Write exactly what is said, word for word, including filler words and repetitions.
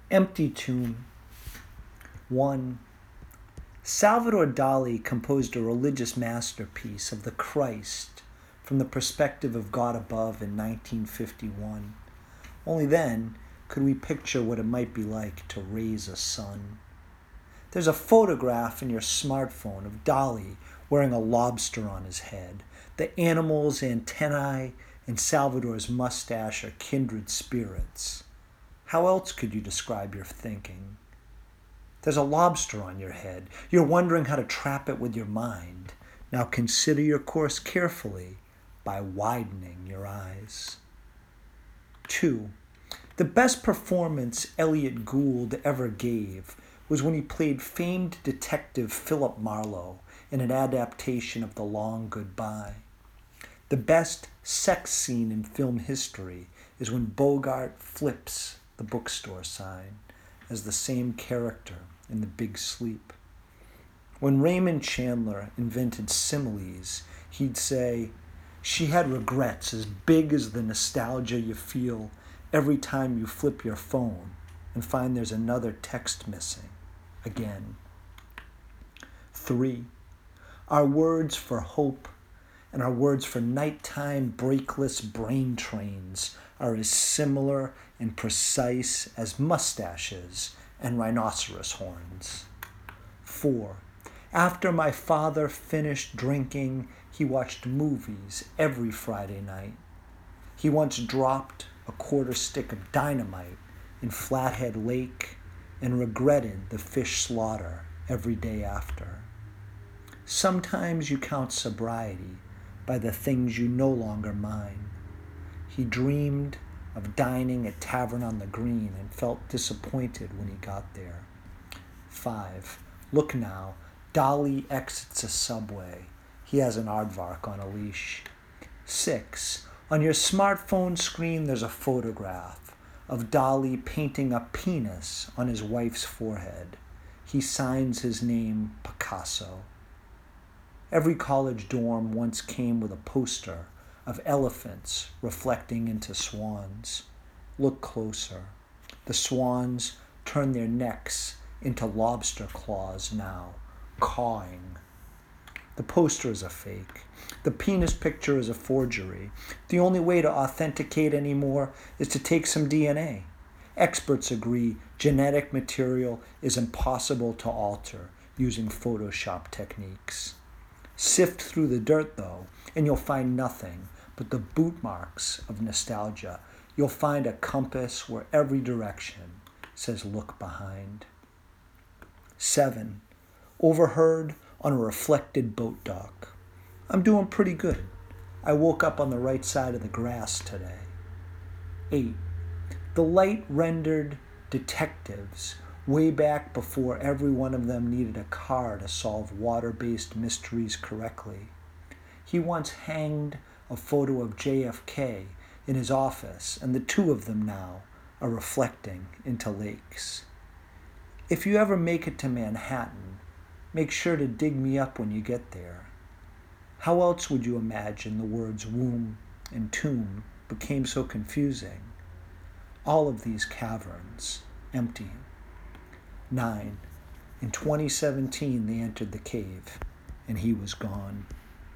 Empty tomb. one. Salvador Dali composed a religious masterpiece of the Christ from the perspective of God above in nineteen fifty-one. Only then could we picture what it might be like to raise a son. There's a photograph in your smartphone of Dali wearing a lobster on his head. The animal's antennae and Salvador's mustache are kindred spirits. How else could you describe your thinking? There's a lobster on your head. You're wondering how to trap it with your mind. Now consider your course carefully by widening your eyes. Two. The best performance Elliot Gould ever gave was when he played famed detective Philip Marlowe in an adaptation of The Long Goodbye. The best sex scene in film history is when Bogart flips the bookstore sign as the same character in The Big Sleep. When Raymond Chandler invented similes, he'd say, "She had regrets as big as the nostalgia you feel every time you flip your phone and find there's another text missing again." Three. Our words for hope and our words for nighttime breakless brain trains are as similar and precise as mustaches and rhinoceros horns. Four. After my father finished drinking, he watched movies every Friday night. He once dropped a quarter stick of dynamite in Flathead Lake and regretted the fish slaughter every day after. Sometimes you count sobriety by the things you no longer mind. He dreamed of dining at Tavern on the Green and felt disappointed when he got there. Five. Look now, Dali exits a subway. He has an aardvark on a leash. Six. On your smartphone screen there's a photograph of Dali painting a penis on his wife's forehead. He signs his name Picasso. Every college dorm once came with a poster of elephants reflecting into swans. Look closer. The swans turn their necks into lobster claws now, cawing. The poster is a fake. The penis picture is a forgery. The only way to authenticate anymore is to take some D N A. Experts agree genetic material is impossible to alter using Photoshop techniques. Sift through the dirt, though, and you'll find nothing but the boot marks of nostalgia. You'll find a compass where every direction says look behind. Seven. Overheard on a reflected boat dock. I'm doing pretty good. I woke up on the right side of the grass today. Eight. The light-rendered detectives way back before every one of them needed a car to solve water-based mysteries correctly. He once hanged a photo of J F K in his office, and the two of them now are reflecting into lakes. If you ever make it to Manhattan, make sure to dig me up when you get there. How else would you imagine the words womb and tomb became so confusing? All of these caverns empty. Nine. In twenty seventeen, they entered the cave, and he was gone.